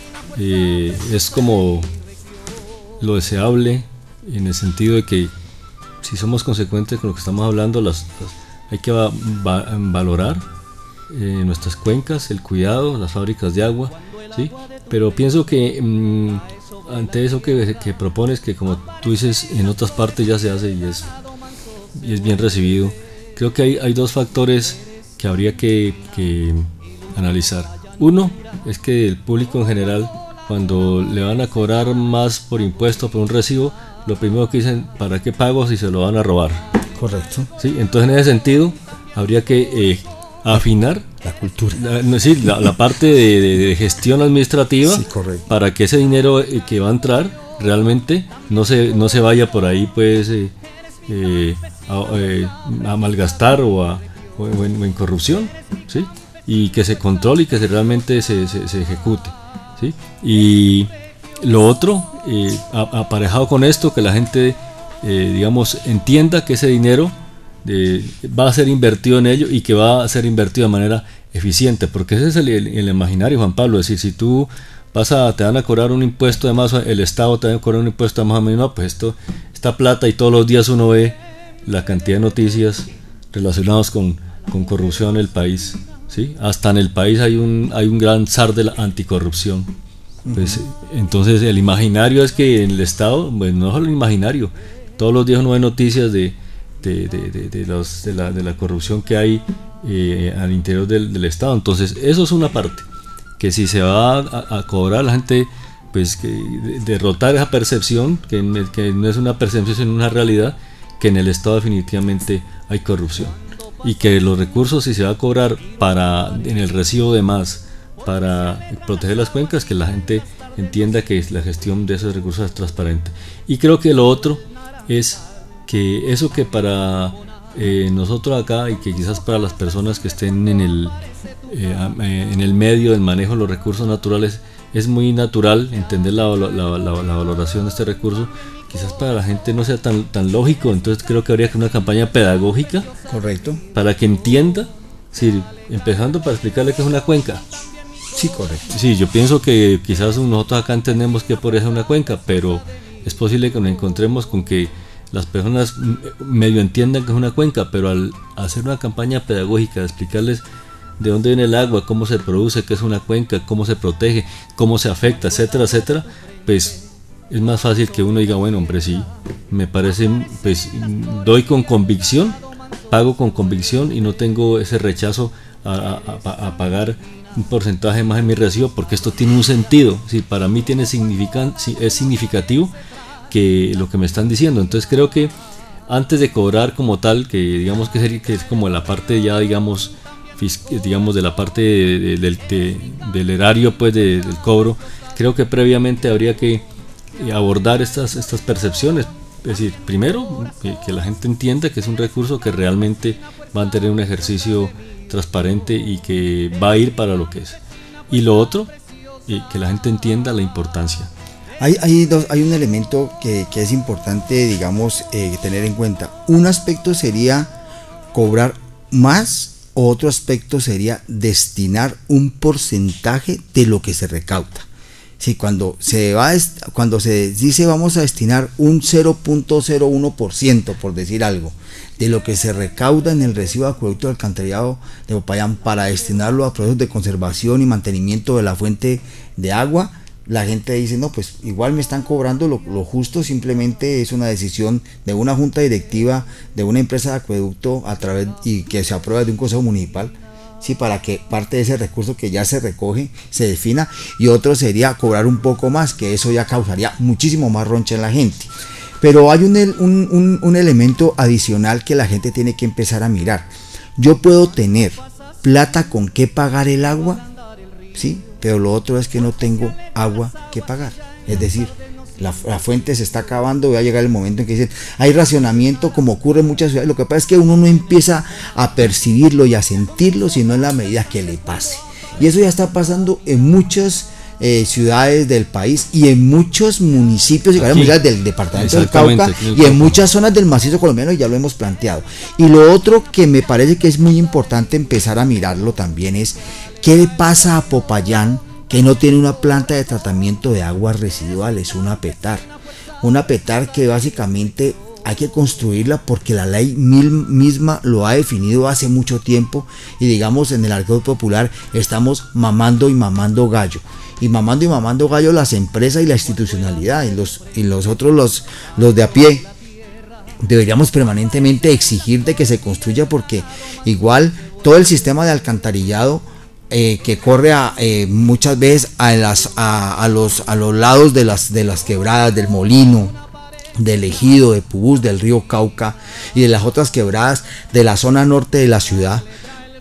es como lo deseable, en el sentido de que si somos consecuentes con lo que estamos hablando, hay que valorar nuestras cuencas, el cuidado, las fábricas de agua, ¿sí? Pero pienso que ante eso que propones, que como tú dices, en otras partes ya se hace y es bien recibido, creo que hay dos factores que habría que analizar. Uno es que el público en general, cuando le van a cobrar más por impuesto, por un recibo, lo primero que dicen, ¿para qué pago si se lo van a robar? Correcto. ¿Sí? Entonces, en ese sentido, habría que afinar la cultura, la parte de gestión administrativa, sí, correcto, para que ese dinero que va a entrar realmente no se vaya por ahí, pues a malgastar o en corrupción, ¿sí? y que se controle y que realmente se ejecute, ¿sí? Y lo otro, aparejado con esto, que la gente digamos entienda que ese dinero va a ser invertido en ello y que va a ser invertido de manera eficiente, porque ese es el imaginario, Juan Pablo. Es decir, si tú te van a cobrar un impuesto de más, el Estado te va a cobrar un impuesto de más o menos, no, pues esta plata, y todos los días uno ve la cantidad de noticias relacionadas con corrupción en el país, ¿sí? Hasta en el país hay un gran zar de la anticorrupción. Pues, entonces el imaginario es que en el Estado, pues no es solo el imaginario, todos los días uno ve noticias de la corrupción que hay al interior del Estado. Entonces eso es una parte, que si se va a cobrar, la gente, pues que derrotar esa percepción, que no es una percepción sino una realidad, que en el Estado definitivamente hay corrupción, y que los recursos, si se va a cobrar en el recibo de más para proteger las cuencas, que la gente entienda que la gestión de esos recursos es transparente. Y creo que lo otro es que eso que para nosotros acá, y que quizás para las personas que estén en el medio del manejo de los recursos naturales, es muy natural entender la valoración de este recurso, quizás para la gente no sea tan lógico. Entonces creo que habría que una campaña pedagógica, correcto, para que entienda, sí, empezando para explicarle qué es una cuenca. Sí, correcto. Sí, yo pienso que quizás nosotros acá entendemos que por eso es una cuenca, pero es posible que nos encontremos con que las personas medio entiendan que es una cuenca, pero al hacer una campaña pedagógica de explicarles de dónde viene el agua, cómo se produce, qué es una cuenca, cómo se protege, cómo se afecta, etcétera, etcétera, pues es más fácil que uno diga, bueno, hombre, sí, me parece, pues doy con convicción, pago con convicción y no tengo ese rechazo a pagar un porcentaje más en mi recibo, porque esto tiene un sentido, si para mí es significativo que lo que me están diciendo. Entonces creo que antes de cobrar como tal, que digamos que es como la parte ya digamos de la parte del erario, pues del cobro, creo que previamente habría que abordar estas percepciones. Es decir, primero que la gente entienda que es un recurso que realmente va a tener un ejercicio transparente y que va a ir para lo que es. Y lo otro, que la gente entienda la importancia. Hay un elemento que es importante, digamos, tener en cuenta. Un aspecto sería cobrar más, o otro aspecto sería destinar un porcentaje de lo que se recauda. Sí, cuando se dice vamos a destinar un 0.01%, por decir algo, de lo que se recauda en el recibo de acueducto de alcantarillado de Popayán para destinarlo a procesos de conservación y mantenimiento de la fuente de agua, la gente dice, no, pues igual me están cobrando lo justo, simplemente es una decisión de una junta directiva de una empresa de acueducto y que se aprueba de un consejo municipal, sí, para que parte de ese recurso que ya se recoge se defina. Y otro sería cobrar un poco más, que eso ya causaría muchísimo más roncha en la gente. Pero hay un elemento adicional que la gente tiene que empezar a mirar. Yo puedo tener plata con qué pagar el agua, sí, pero lo otro es que no tengo agua que pagar. Es decir, la fuente se está acabando, va a llegar el momento en que dicen hay racionamiento, como ocurre en muchas ciudades. Lo que pasa es que uno no empieza a percibirlo y a sentirlo, sino en la medida que le pase. Y eso ya está pasando en muchas ciudades del país y en muchos municipios y ciudades del departamento del Cauca y en muchas zonas del macizo colombiano, y ya lo hemos planteado. Y lo otro que me parece que es muy importante empezar a mirarlo también es ¿qué le pasa a Popayán, que no tiene una planta de tratamiento de aguas residuales, una PETAR? Una PETAR que básicamente hay que construirla porque la ley misma lo ha definido hace mucho tiempo, y digamos en el argot popular estamos mamando y mamando gallo. Y mamando gallo las empresas y la institucionalidad, y los otros los de a pie. Deberíamos permanentemente exigir de que se construya, porque igual todo el sistema de alcantarillado que corre muchas veces a los lados de las quebradas del Molino, del Ejido, de Pubús, del río Cauca y de las otras quebradas de la zona norte de la ciudad,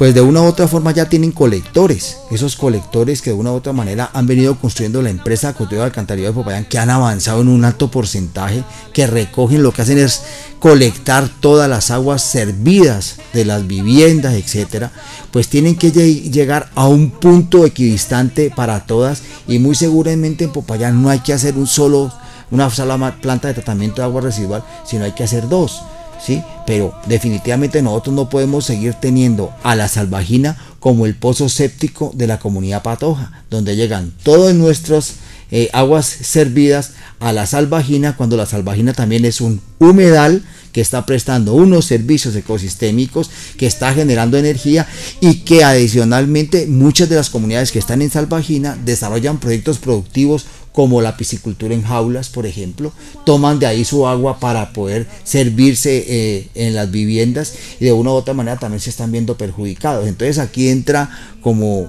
pues de una u otra forma ya tienen colectores, esos colectores que de una u otra manera han venido construyendo la empresa Acueducto Alcantarillado de Popayán, que han avanzado en un alto porcentaje, que recogen, lo que hacen es colectar todas las aguas servidas de las viviendas, etcétera, pues tienen que llegar a un punto equidistante para todas, y muy seguramente en Popayán no hay que hacer una sola planta de tratamiento de agua residual, sino hay que hacer dos. ¿Sí? Pero definitivamente nosotros no podemos seguir teniendo a la Salvajina como el pozo séptico de la comunidad Patoja, donde llegan todas nuestras aguas servidas a la Salvajina, cuando la Salvajina también es un humedal que está prestando unos servicios ecosistémicos, que está generando energía, y que adicionalmente muchas de las comunidades que están en Salvajina desarrollan proyectos productivos como la piscicultura en jaulas, por ejemplo, toman de ahí su agua para poder servirse en las viviendas, y de una u otra manera también se están viendo perjudicados. Entonces aquí entra como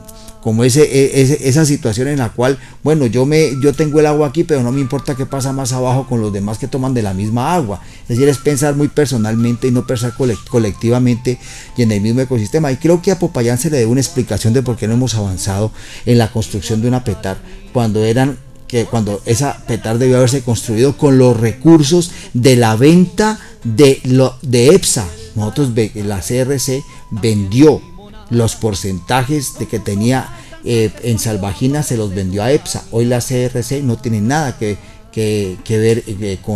esa situación en la cual, bueno, yo tengo el agua aquí, pero no me importa qué pasa más abajo con los demás que toman de la misma agua. Es decir, es pensar muy personalmente y no pensar colectivamente y en el mismo ecosistema. Y creo que a Popayán se le debe una explicación de por qué no hemos avanzado en la construcción de una PETAR, cuando esa PETAR debió haberse construido con los recursos de la venta de EPSA. La CRC vendió los porcentajes de que tenía en Salvajina, se los vendió a EPSA. Hoy la CRC no tiene nada que ver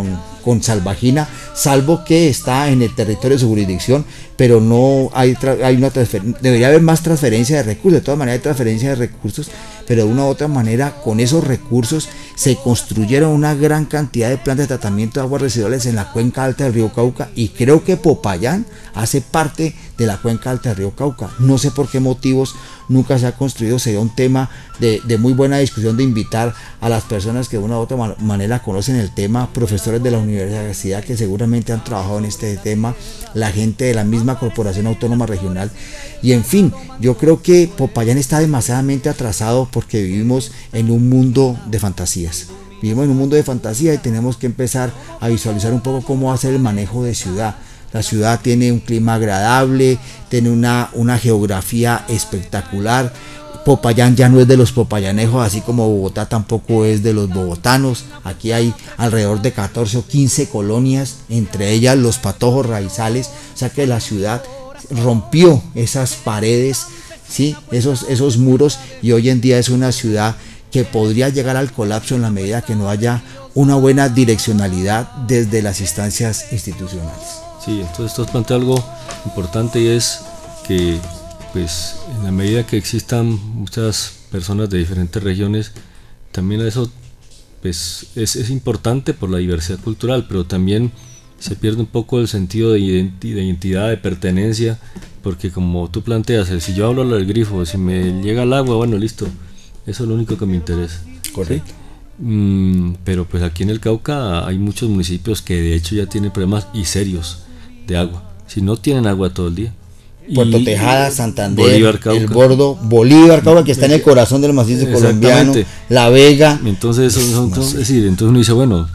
con Salvajina, salvo que está en el territorio de su jurisdicción, pero no hay una transferencia. Debería haber más transferencia de recursos. De todas maneras hay transferencia de recursos, pero de una u otra manera con esos recursos se construyeron una gran cantidad de plantas de tratamiento de aguas residuales en la cuenca alta del río Cauca, y creo que Popayán hace parte de la cuenca alta del río Cauca. No sé por qué motivos nunca se ha construido. Sería un tema de muy buena discusión, de invitar a las personas que de una u otra manera conocen el tema, profesores de la universidad que seguramente han trabajado en este tema, la gente de la misma Corporación Autónoma Regional, y en fin, yo creo que Popayán está demasiadamente atrasado porque vivimos en un mundo de fantasías. Vivimos en un mundo de fantasía y tenemos que empezar a visualizar un poco cómo hacer el manejo de ciudad. La ciudad tiene un clima agradable, tiene una geografía espectacular. Popayán ya no es de los popayanejos, así como Bogotá tampoco es de los bogotanos. Aquí hay alrededor de 14 o 15 colonias, entre ellas los Patojos Raizales. O sea que la ciudad rompió esas paredes, ¿sí? esos muros, y hoy en día es una ciudad que podría llegar al colapso en la medida que no haya una buena direccionalidad desde las instancias institucionales. Sí, entonces esto plantea algo importante, y es que pues en la medida que existan muchas personas de diferentes regiones, también eso pues es importante por la diversidad cultural, pero también se pierde un poco el sentido de identidad, de pertenencia, porque como tú planteas, si yo hablo del grifo, si me llega el agua, bueno, listo, eso es lo único que me interesa. Correcto. ¿Sí? Pero pues aquí en el Cauca hay muchos municipios que de hecho ya tienen problemas y serios de agua, si no tienen agua todo el día. Puerto Tejada, Santander, Bolívar, Cauca. El Bordo, Bolívar, Cauca, que está en el corazón del macizo colombiano, La Vega. Entonces, es decir, entonces uno dice, bueno,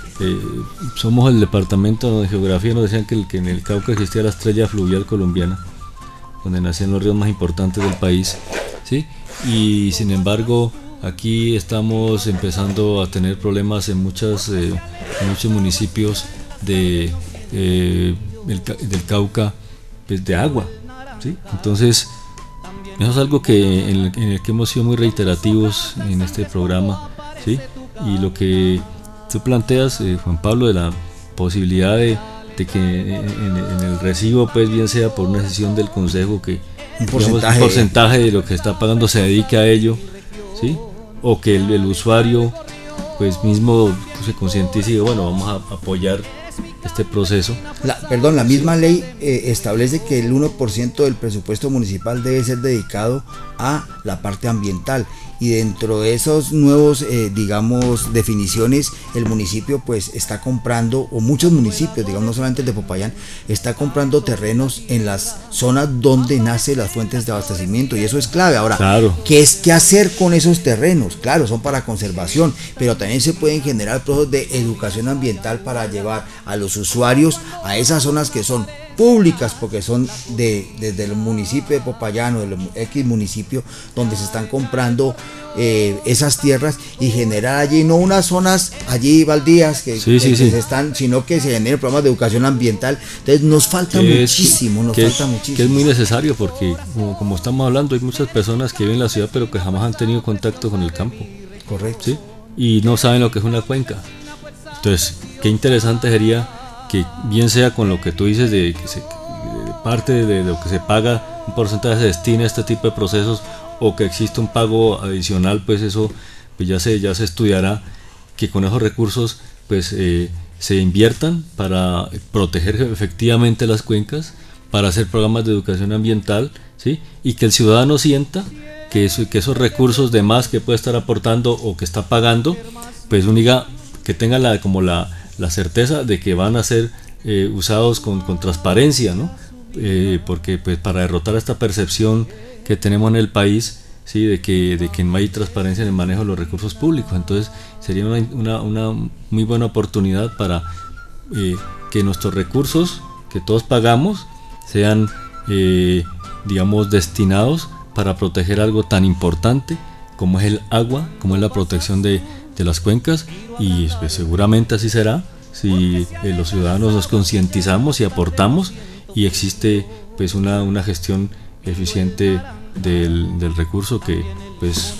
somos el departamento de geografía, nos decían que en el Cauca existía la estrella fluvial colombiana, donde nacían los ríos más importantes del país, ¿sí? Y sin embargo, aquí estamos empezando a tener problemas en muchos municipios del Cauca, pues, de agua, ¿sí? Entonces, eso es algo en el que hemos sido muy reiterativos en este programa, ¿sí? Y lo que tú planteas, Juan Pablo, de la posibilidad de que en el recibo, pues bien sea por una decisión del Consejo, que un porcentaje de lo que está pagando se dedique a ello, ¿sí? O que el usuario pues mismo se concientice y diga, bueno, vamos a apoyar este proceso. La misma ley establece que el 1% del presupuesto municipal debe ser dedicado a la parte ambiental, y dentro de esos nuevos definiciones, el municipio pues está comprando, o muchos municipios, digamos, no solamente el de Popayán, está comprando terrenos en las zonas donde nacen las fuentes de abastecimiento, y eso es clave. Ahora, claro, ¿qué hacer con esos terrenos? Claro, son para conservación, pero también se pueden generar procesos de educación ambiental para llevar a los usuarios a esas zonas que son públicas, porque son desde el municipio de Popayán o del X municipio donde se están comprando esas tierras, y generar allí no unas zonas allí baldías que se están, sino que se generen programas de educación ambiental. Entonces nos falta muchísimo, que es muy necesario, porque como estamos hablando, hay muchas personas que viven en la ciudad pero que jamás han tenido contacto con el campo. Correcto. ¿Sí? Y no saben lo que es una cuenca. Entonces, qué interesante sería que, bien sea con lo que tú dices de que parte de lo que se paga, un porcentaje se destina a este tipo de procesos, o que existe un pago adicional, pues eso pues ya se estudiará, que con esos recursos pues se inviertan para proteger efectivamente las cuencas, para hacer programas de educación ambiental, ¿sí? Y que el ciudadano sienta que esos recursos de más que puede estar aportando o que está pagando, pues que tenga la certeza de que van a ser usados con transparencia, ¿no? Porque pues para derrotar esta percepción que tenemos en el país, ¿sí? de que no hay transparencia en el manejo de los recursos públicos. Entonces sería una muy buena oportunidad para que nuestros recursos que todos pagamos sean digamos destinados para proteger algo tan importante como es el agua, como es la protección de las cuencas, y pues seguramente así será si los ciudadanos nos concientizamos y aportamos, y existe pues una gestión eficiente del recurso, que pues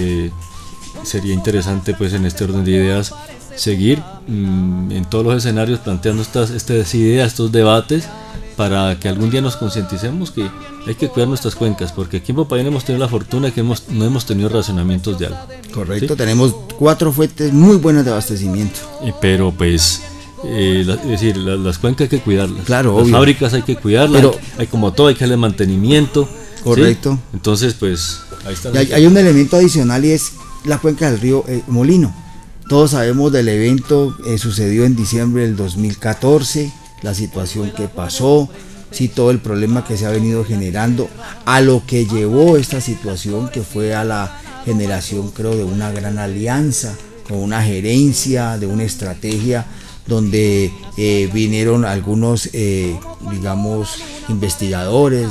sería interesante pues en este orden de ideas seguir en todos los escenarios planteando estas ideas, estos debates, para que algún día nos concienticemos que hay que cuidar nuestras cuencas, porque aquí en Popayán hemos tenido la fortuna de que no hemos tenido racionamientos de agua. Correcto, ¿sí? ¿Sí? Tenemos 4 fuentes muy buenas de abastecimiento. Pero pues es decir, las cuencas hay que cuidarlas. Claro, las obvio. Fábricas hay que cuidarlas, pero hay como todo, hay que darle mantenimiento. Correcto. ¿Sí? Entonces pues ahí está. Hay un elemento adicional, y es la cuenca del río Molino. Todos sabemos del evento sucedió en diciembre del 2014, la situación que pasó, sí, todo el problema que se ha venido generando, a lo que llevó esta situación, que fue a la generación, creo, de una gran alianza con una gerencia, de una estrategia donde vinieron algunos digamos investigadores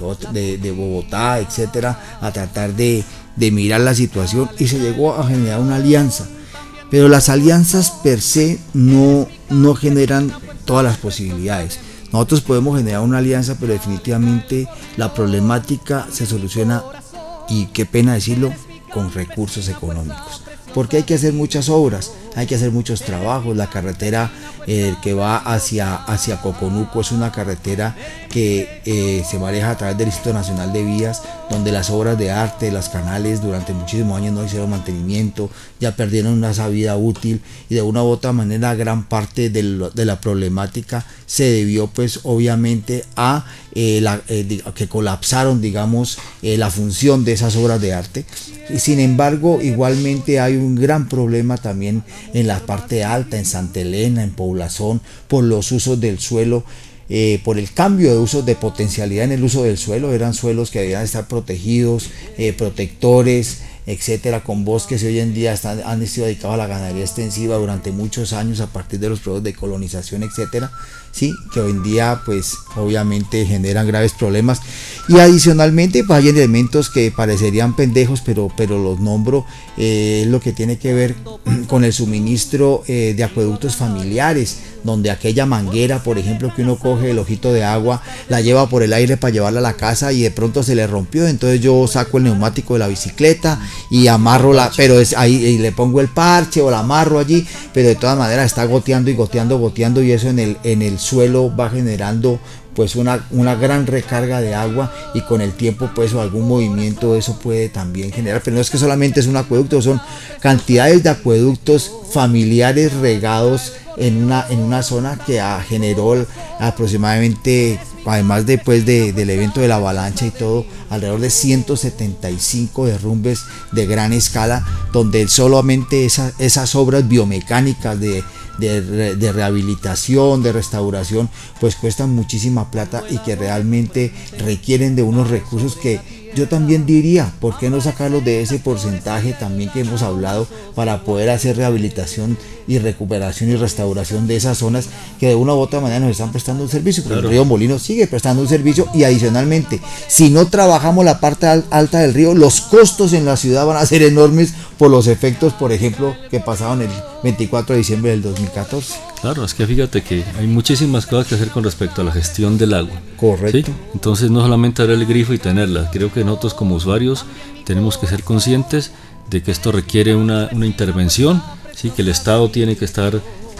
de Bogotá, etcétera, a tratar de mirar la situación, y se llegó a generar una alianza. Pero las alianzas per se no generan todas las posibilidades. Nosotros podemos generar una alianza, pero definitivamente la problemática se soluciona, y qué pena decirlo, con recursos económicos. Porque hay que hacer muchas obras, hay que hacer muchos trabajos. La carretera que va hacia Coconuco es una carretera que se maneja a través del Instituto Nacional de Vías, donde las obras de arte, las canales, durante muchísimos años no hicieron mantenimiento, ya perdieron una vida útil, y de una u otra manera gran parte de la problemática se debió pues obviamente a que colapsaron, digamos, la función de esas obras de arte. Y sin embargo, igualmente hay un gran problema también en la parte alta, en Santa Elena, en Poblazón, por los usos del suelo, por el cambio de usos, de potencialidad en el uso del suelo. Eran suelos que debían estar protegidos, protectores, etcétera, con bosques, y hoy en día han sido dedicados a la ganadería extensiva durante muchos años a partir de los procesos de colonización, etcétera, sí, que hoy en día pues obviamente generan graves problemas. Y adicionalmente pues hay elementos que parecerían pendejos, pero los nombro, lo que tiene que ver con el suministro de acueductos familiares, donde aquella manguera, por ejemplo, que uno coge el ojito de agua, la lleva por el aire para llevarla a la casa, y de pronto se le rompió, entonces yo saco el neumático de la bicicleta y amarro pero es ahí, y le pongo el parche o la amarro allí, pero de todas maneras está goteando, y eso en el suelo va generando pues una gran recarga de agua, y con el tiempo pues algún movimiento eso puede también generar. Pero no es que solamente es un acueducto, son cantidades de acueductos familiares regados en una zona que generó aproximadamente, además después del evento de la avalancha y todo, alrededor de 175 derrumbes de gran escala, donde solamente esas obras biomecánicas de rehabilitación, de restauración, pues cuestan muchísima plata, y que realmente requieren de unos recursos que yo también diría, ¿por qué no sacarlos de ese porcentaje también que hemos hablado para poder hacer rehabilitación y recuperación y restauración de esas zonas que de una u otra manera nos están prestando un servicio? Pero claro, el río Molino sigue prestando un servicio, y adicionalmente, si no trabajamos la parte alta del río, los costos en la ciudad van a ser enormes por los efectos, por ejemplo, que pasaron el 24 de diciembre del 2014. Claro, es que fíjate que hay muchísimas cosas que hacer con respecto a la gestión del agua. Correcto. ¿Sí? Entonces no solamente abrir el grifo y tenerla, creo que nosotros como usuarios tenemos que ser conscientes de que esto requiere una intervención, ¿sí? Que el Estado tiene que estar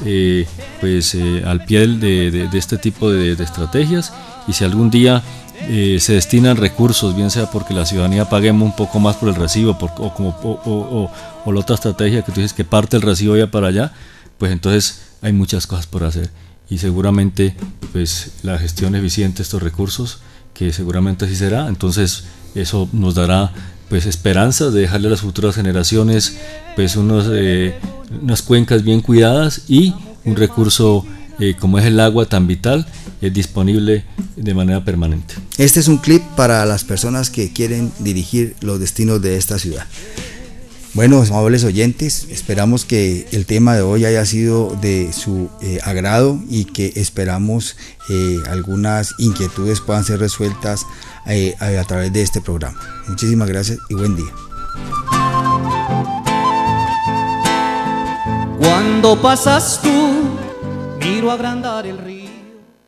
al pie de este tipo de estrategias, y si algún día se destinan recursos, bien sea porque la ciudadanía paguemos un poco más por el recibo o la otra estrategia que tú dices que parte el recibo ya para allá, pues entonces hay muchas cosas por hacer, y seguramente pues la gestión eficiente de estos recursos, que seguramente así será, entonces eso nos dará pues esperanzas de dejarle a las futuras generaciones pues unas cuencas bien cuidadas, y un recurso como es el agua tan vital, es disponible de manera permanente. Este es un clip para las personas que quieren dirigir los destinos de esta ciudad. Bueno, amables oyentes, esperamos que el tema de hoy haya sido de su agrado, y que esperamos algunas inquietudes puedan ser resueltas a través de este programa. Muchísimas gracias y buen día. Cuando pasas tú, miro agrandar el río.